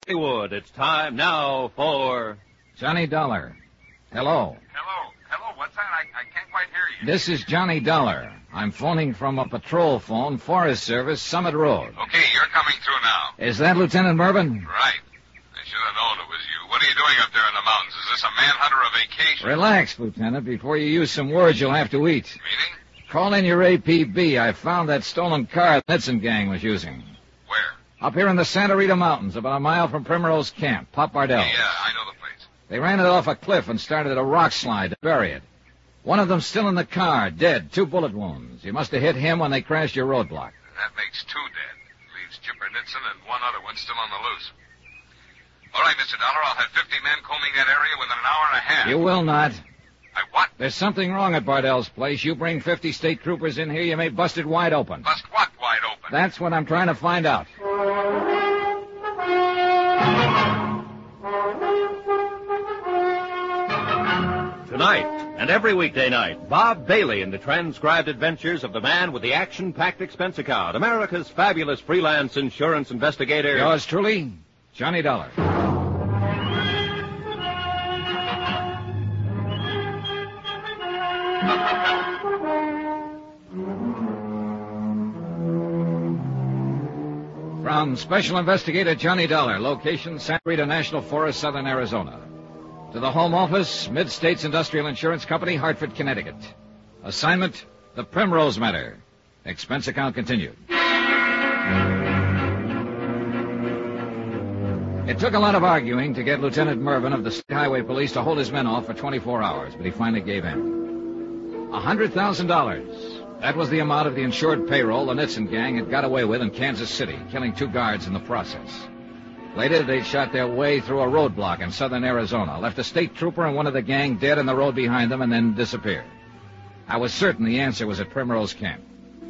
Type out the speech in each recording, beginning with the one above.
Hollywood. It's time now for... Johnny Dollar. Hello. Hello, what's that? I can't quite hear you. This is Johnny Dollar. I'm phoning from a patrol phone, Forest Service, Summit Road. Okay, you're coming through now. Is that Lieutenant Mervyn? Right. I should have known it was you. What are you doing up there in the mountains? Is this a manhunt or a vacation? Relax, Lieutenant. Before you use some words, you'll have to eat. Meaning? Call in your APB. I found that stolen car the Nitson gang was using. Where? Up here in the Santa Rita Mountains, about a mile from Primrose Camp, Pop Bardell. Yeah, I know the place. They ran it off a cliff and started a rock slide to bury it. One of them still in the car, dead, 2 bullet wounds. You must have hit him when they crashed your roadblock. That makes 2 dead. Leaves Chipper Nitson and one other one still on the loose. All right, Mr. Dollar, I'll have 50 men combing that area within an hour and a half. You will not. What? There's something wrong at Bardell's place. You bring 50 state troopers in here, you may bust it wide open. Bust what wide open? That's what I'm trying to find out. Tonight, and every weekday night, Bob Bailey in the transcribed adventures of the man with the action-packed expense account, America's fabulous freelance insurance investigator. Yours truly, Johnny Dollar. From Special Investigator Johnny Dollar, location Santa Rita National Forest, Southern Arizona. To the Home Office, Mid-States Industrial Insurance Company, Hartford, Connecticut. Assignment, the Primrose Matter. Expense account continued. It took a lot of arguing to get Lieutenant Mervyn of the State Highway Police to hold his men off for 24 hours, but he finally gave in. $100,000. That was the amount of the insured payroll the Nitson gang had got away with in Kansas City, killing 2 guards in the process. Later, they'd shot their way through a roadblock in southern Arizona, left a state trooper and one of the gang dead in the road behind them, and then disappeared. I was certain the answer was at Primrose Camp.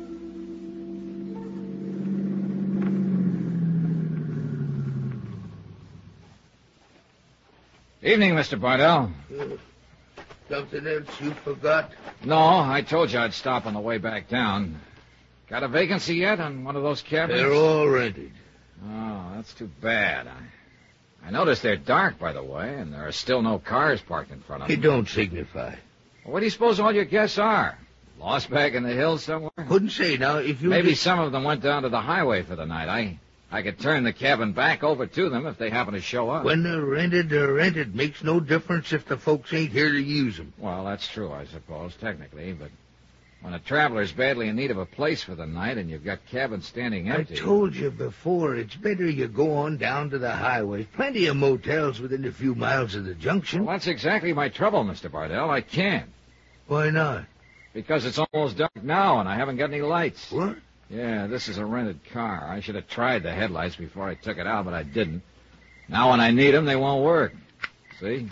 Evening, Mr. Bardell. Something else you forgot? No, I told you I'd stop on the way back down. Got a vacancy yet on one of those cabins? They're all rented. Oh, that's too bad. I noticed they're dark, by the way, and there are still no cars parked in front of them. It don't signify. Well, what do you suppose all your guests are? Lost back in the hills somewhere? Couldn't say. Now, if you... Maybe some of them went down to the highway for the night. I could turn the cabin back over to them if they happen to show up. When they're rented. Makes no difference if the folks ain't here to use them. Well, that's true, I suppose, technically, but when a traveler's badly in need of a place for the night and you've got cabins standing empty... I told you before, it's better you go on down to the highway. Plenty of motels within a few miles of the junction. Well, that's exactly my trouble, Mr. Bardell. I can't. Why not? Because it's almost dark now and I haven't got any lights. What? Yeah, this is a rented car. I should have tried the headlights before I took it out, but I didn't. Now when I need them, they won't work. See?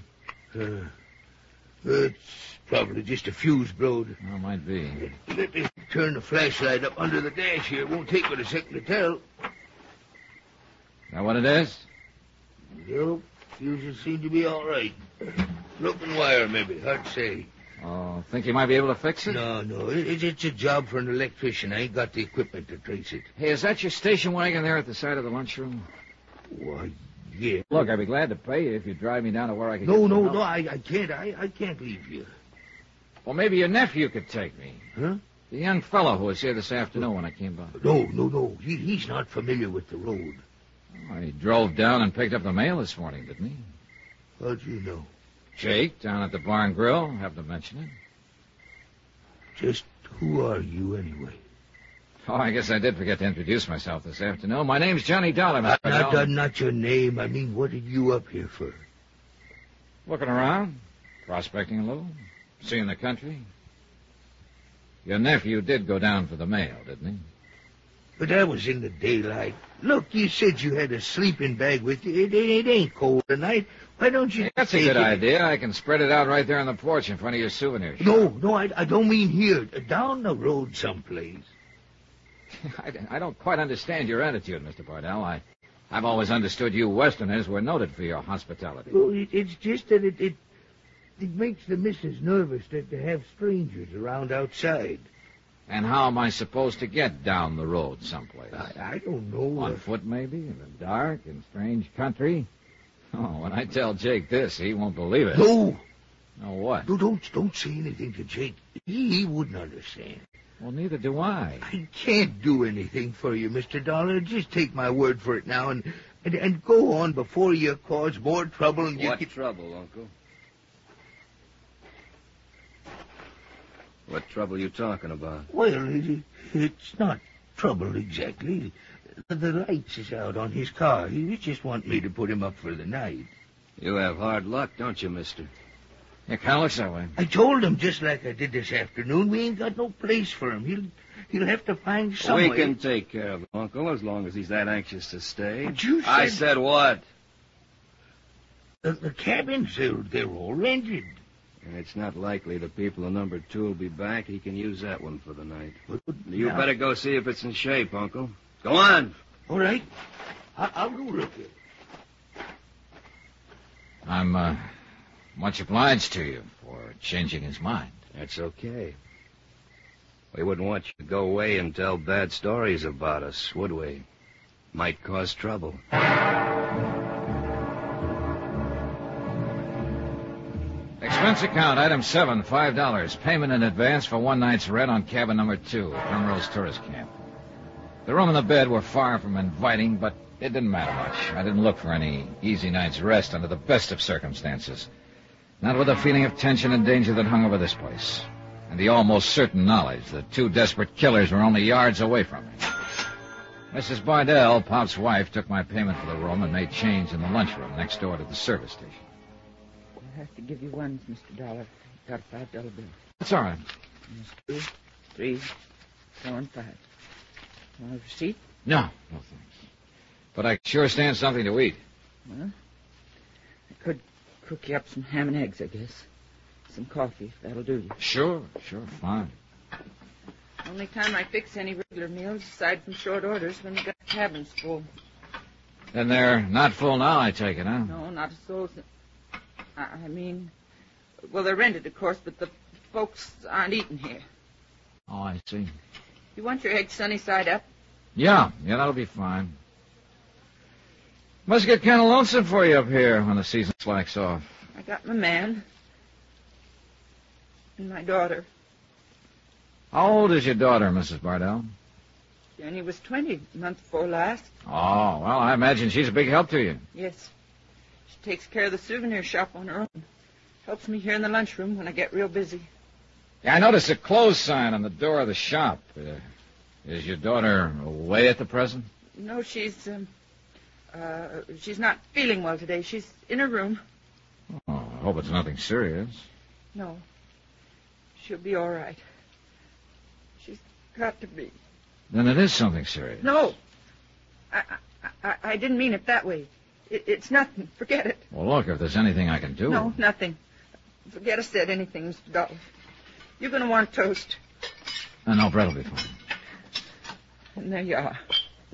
It's probably just a fuse blowed. Well, might be. Let me turn the flashlight up under the dash here. It won't take but a second to tell. That what it is? Nope. Fuses seem to be all right. Broken wire, maybe. Hard to say. Oh, think you might be able to fix it? No. It's a job for an electrician. I ain't got the equipment to trace it. Hey, is that your station wagon there at the side of the lunchroom? Why, yeah. Look, I'd be glad to pay you if you drive me down to where I can No, I can't. I can't leave you. Well, maybe your nephew could take me. Huh? The young fellow who was here this afternoon when I came by. No. He's not familiar with the road. Oh, he drove down and picked up the mail this morning, didn't he? How'd you know? Jake, down at the Barn Grill, happened to mention it. Just who are you, anyway? Oh, I guess I did forget to introduce myself this afternoon. My name's Johnny Dollar, Mr. Bardell. Not your name. I mean, what are you up here for? Looking around, prospecting a little, seeing the country. Your nephew did go down for the mail, didn't he? But that was in the daylight. Look, you said you had a sleeping bag with you. It ain't cold tonight. Why don't you... Hey, that's a good idea. I can spread it out right there on the porch in front of your souvenir shop. No, I don't mean here. Down the road someplace. I don't quite understand your attitude, Mr. Bardell. I've always understood you Westerners were noted for your hospitality. Well, it's just that it makes the missus nervous to have strangers around outside. And how am I supposed to get down the road someplace? I don't know. On foot, maybe, in the dark, in strange country? Oh, when I tell Jake this, he won't believe it. No! No, what? No, don't say anything to Jake. He wouldn't understand. Well, neither do I. I can't do anything for you, Mr. Dollar. Just take my word for it now and go on before you cause more trouble and What trouble, Uncle? What trouble you talking about? Well, it's not trouble exactly. The lights is out on his car. He just want me to put him up for the night. You have hard luck, don't you, mister? It kind of looks that way. I told him just like I did this afternoon. We ain't got no place for him. He'll have to find some way. We can take care of him, Uncle, as long as he's that anxious to stay. But you said... I said what? The cabins, they're all rented. And it's not likely the people in number 2 will be back. He can use that one for the night. But You now- better go see if it's in shape, Uncle. Go on. All right. I'll go look at it. I'm, much obliged to you for changing his mind. That's okay. We wouldn't want you to go away and tell bad stories about us, would we? Might cause trouble. Expense account, item 7, $5. Payment in advance for one night's rent on cabin number 2, Primrose Tourist Camp. The room and the bed were far from inviting, but it didn't matter much. I didn't look for any easy night's rest under the best of circumstances. Not with the feeling of tension and danger that hung over this place. And the almost certain knowledge that 2 desperate killers were only yards away from me. Mrs. Bardell, Pop's wife, took my payment for the room and made change in the lunchroom next door to the service station. I'll have to give you ones, Mr. Dollar. Got a $5 bill. That's all right. There's 2, 3, 4, and 5. Want a receipt? No, thanks. But I sure stand something to eat. Well, I could cook you up some ham and eggs, I guess. Some coffee, if that'll do you. Sure, fine. Only time I fix any regular meals, aside from short orders, when we got the cabins full. Then they're not full now, I take it, huh? No, not a soul. I mean, well, they're rented, of course, but the folks aren't eating here. Oh, I see. You want your eggs sunny side up? Yeah, that'll be fine. Must get kind of lonesome for you up here when the season slacks off. I got my man. And my daughter. How old is your daughter, Mrs. Bardell? Jenny was 20 the month before last. Oh, well, I imagine she's a big help to you. Yes. She takes care of the souvenir shop on her own. Helps me here in the lunchroom when I get real busy. Yeah, I noticed a close sign on the door of the shop. Is your daughter away at the present? No, she's not feeling well today. She's in her room. Oh, I hope it's nothing serious. No. She'll be all right. She's got to be. Then it is something serious. No. I didn't mean it that way. It's nothing. Forget it. Well, look, if there's anything I can do... No, nothing. Forget I said anything, Mr. Dollar. You're going to want toast. No, bread will be fine. And there you are.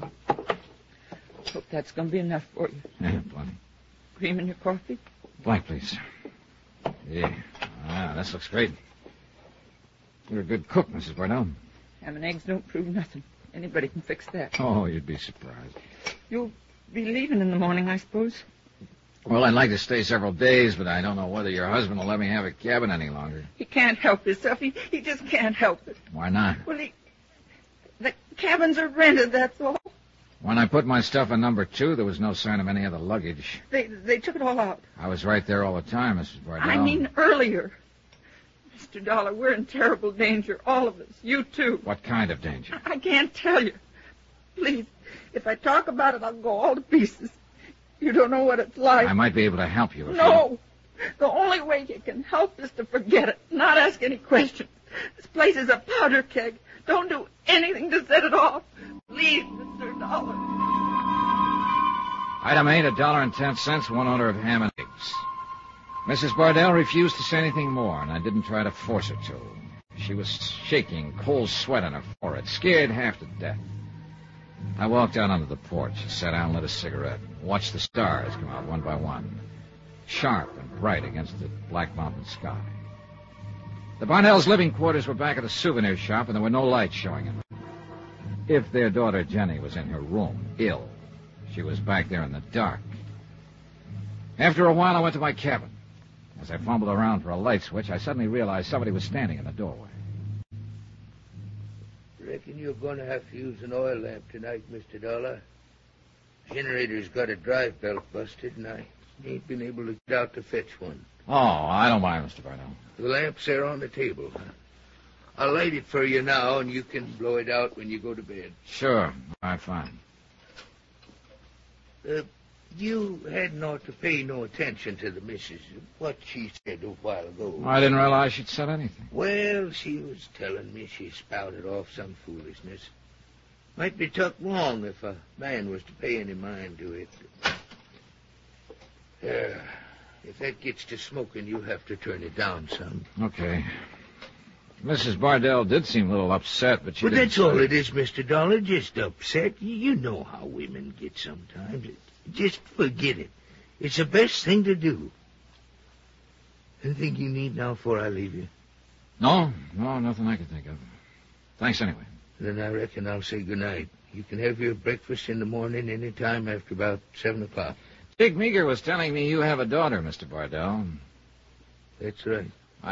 Hope that's going to be enough for you. Yeah, plenty. Cream in your coffee? Black, please. Yeah. This looks great. You're a good cook, Mrs. Bardell. Ham and eggs don't prove nothing. Anybody can fix that. Oh, you'd be surprised. You'll be leaving in the morning, I suppose. Well, I'd like to stay several days, but I don't know whether your husband will let me have a cabin any longer. He can't help himself. He just can't help it. Why not? Well, the cabins are rented, that's all. When I put my stuff in number 2, there was no sign of any other luggage. They took it all out. I was right there all the time, Mrs. Bardell. I mean earlier. Mr. Dollar, we're in terrible danger, all of us. You, too. What kind of danger? I can't tell you. Please, if I talk about it, I'll go all to pieces. You don't know what it's like. I might be able to help you if No. The only way you can help is to forget it, not ask any questions. This place is a powder keg. Don't do anything to set it off. Please, Mr. Dollar. Item 8, $1.10, 1 order of ham and eggs. Mrs. Bardell refused to say anything more, and I didn't try to force her to. She was shaking, cold sweat on her forehead, scared half to death. I walked out onto the porch, sat down and lit a cigarette, watched the stars come out one by one, sharp and bright against the black mountain sky. The Barnells' living quarters were back at the souvenir shop, and there were no lights showing in them. If their daughter Jenny was in her room, ill, she was back there in the dark. After a while, I went to my cabin. As I fumbled around for a light switch, I suddenly realized somebody was standing in the doorway. Reckon you're going to have to use an oil lamp tonight, Mr. Dollar. Generator's got a drive belt busted, and I ain't been able to get out to fetch one. Oh, I don't mind, Mr. Barnell. The lamp's there on the table. I'll light it for you now, and you can blow it out when you go to bed. Sure. All right, fine. You hadn't ought to pay no attention to the missus. What she said a while ago. I didn't realize she'd said anything. Well, she was telling me she spouted off some foolishness. Might be took wrong if a man was to pay any mind to it. If that gets to smoking, you'll have to turn it down some. Okay. Mrs. Bardell did seem a little upset, but she Well, didn't that's all say- it is, Mr. Dollar. Just upset. You know how women get sometimes. Just forget it. It's the best thing to do. Anything you need now before I leave you? No, nothing I can think of. Thanks anyway. Then I reckon I'll say good night. You can have your breakfast in the morning any time after about 7 o'clock. Dick Meager was telling me you have a daughter, Mr. Bardell. That's right.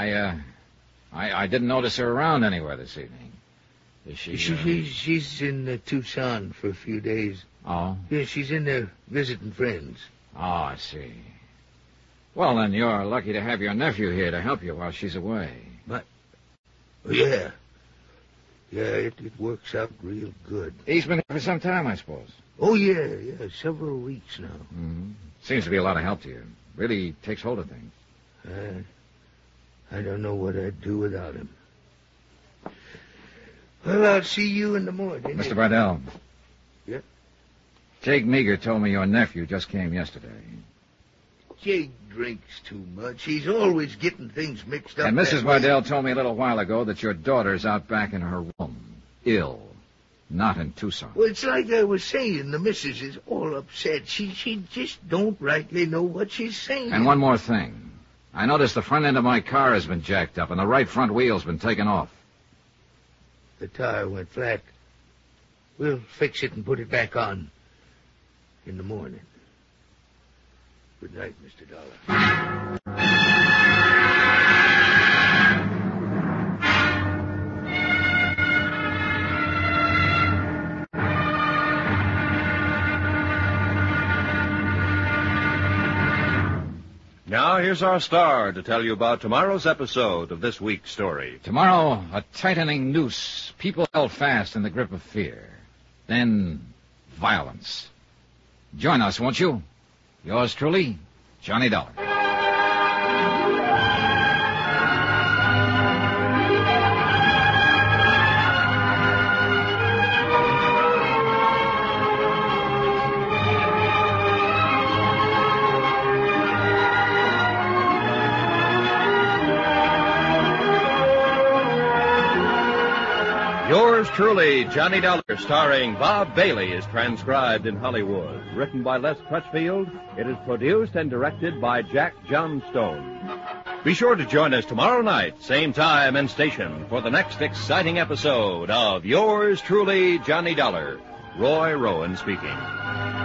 I didn't notice her around anywhere this evening. Is she... She's in Tucson for a few days. Oh? Yeah, she's in there visiting friends. Oh, I see. Well, then you're lucky to have your nephew here to help you while she's away. Yeah. Yeah, it works out real good. He's been here for some time, I suppose. Oh, yeah, several weeks now. Mm-hmm. Seems to be a lot of help to you. Really takes hold of things. I don't know what I'd do without him. Well, I'll see you in the morning. Mr. Bardell. Yeah? Jake Meager told me your nephew just came yesterday. Jake drinks too much. He's always getting things mixed up. And Mrs. that way. Bardell told me a little while ago that your daughter's out back in her room, ill, not in Tucson. Well, it's like I was saying. The missus is all upset. She just don't rightly know what she's saying. And one more thing. I noticed the front end of my car has been jacked up and the right front wheel's been taken off. The tire went flat. We'll fix it and put it back on in the morning. Good night, Mr. Dollar. Now, here's our star to tell you about tomorrow's episode of this week's story. Tomorrow, a tightening noose, people held fast in the grip of fear. Then, violence. Join us, won't you? Yours truly, Johnny Dollar. Yours truly, Johnny Dollar, starring Bob Bailey, is transcribed in Hollywood. Written by Les Crutchfield, it is produced and directed by Jack Johnstone. Be sure to join us tomorrow night, same time and station, for the next exciting episode of Yours truly, Johnny Dollar. Roy Rowan speaking.